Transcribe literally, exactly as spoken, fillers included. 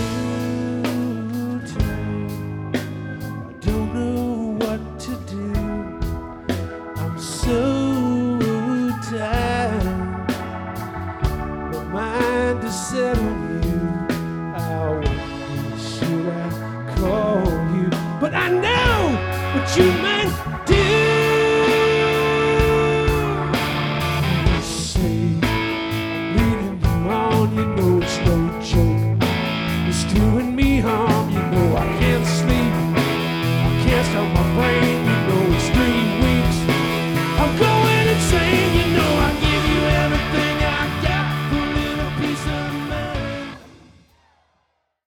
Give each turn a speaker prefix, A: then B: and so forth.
A: I don't know what to do. I'm so tired. My mind is set on you. I wonder, should I call you? But I know what you might do. You say I'm leading you on. You know it's no joke. It's doing me harm.